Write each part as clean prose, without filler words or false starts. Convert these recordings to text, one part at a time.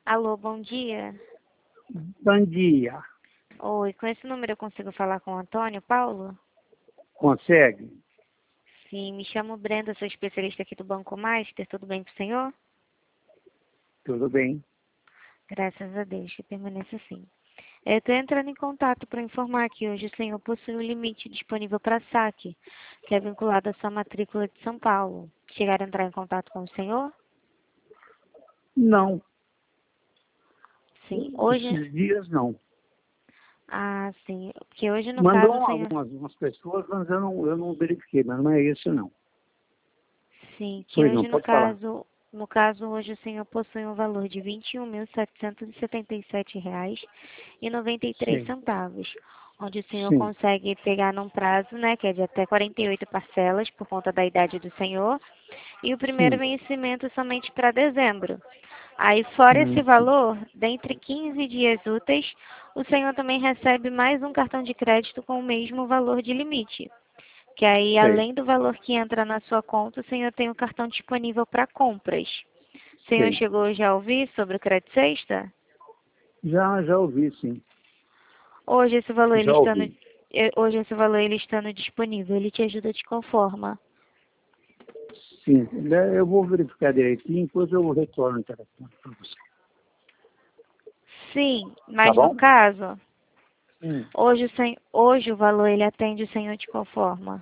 Alô, bom dia. Bom dia. Oi, com esse número eu consigo falar com o Antônio Paulo? Consegue? Sim, me chamo Brenda, sou especialista aqui do Banco Master. Tudo bem com o senhor? Tudo bem? Graças a Deus, que permaneça assim. Eu estou entrando em contato para informar que hoje o senhor possui um limite disponível para saque, que é vinculado à sua matrícula de São Paulo. Chegaram a entrar em contato com o senhor? Não. Sim, hoje... Esses dias não. Ah, sim, porque hoje no Mandou caso o senhor... algumas pessoas, mas eu não verifiquei, mas não é esse não. Sim, que Pois não, hoje pode falar. no caso hoje o senhor possui um valor de Sim, R$ 21.777,93, onde o senhor sim, consegue pegar num prazo, né, que é de até 48 parcelas por conta da idade do senhor, e o primeiro sim. vencimento somente para dezembro. Aí, fora esse Sim. valor, dentre 15 dias úteis, o senhor também recebe mais um cartão de crédito com o mesmo valor de limite. Que aí, Sei, além do valor que entra na sua conta, o senhor tem o cartão disponível para compras. O senhor sei. chegou já a ouvir sobre o crédito sexta? Já ouvi, sim. Hoje esse valor ele Já estando, ouvi. hoje esse valor ele estando disponível, ele te ajuda de qual forma? Sim, eu vou verificar direitinho, depois eu retorno o telefone para você. Sim, Tá mas no bom? caso, Hum. hoje o valor ele atende o senhor de qual forma?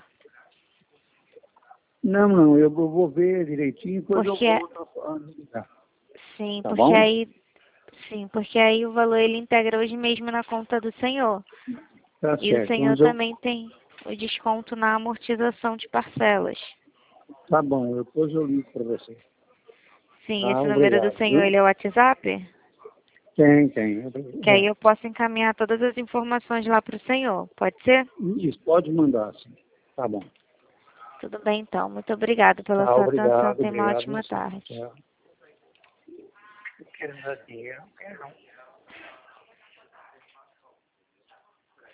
Não, eu vou ver direitinho, depois eu Porque volto a ligar. sim, Tá porque bom? aí sim, porque aí o valor ele integra hoje mesmo na conta do senhor. Tá E o certo. senhor Mas eu, também tem o desconto na amortização de parcelas. tá bom, depois eu ligo para você. Sim, Tá, esse número do obrigado, senhor, viu? ele é o WhatsApp? Tem. Que aí eu posso encaminhar todas as informações lá para o senhor. Pode ser? Isso, pode mandar, sim. Tá bom. Tudo bem, então. Muito obrigada pela Tá, sua atenção. obrigado, Tenha uma obrigado ótima você. tarde. Tchau. Eu quero dar dinheiro, não quero não.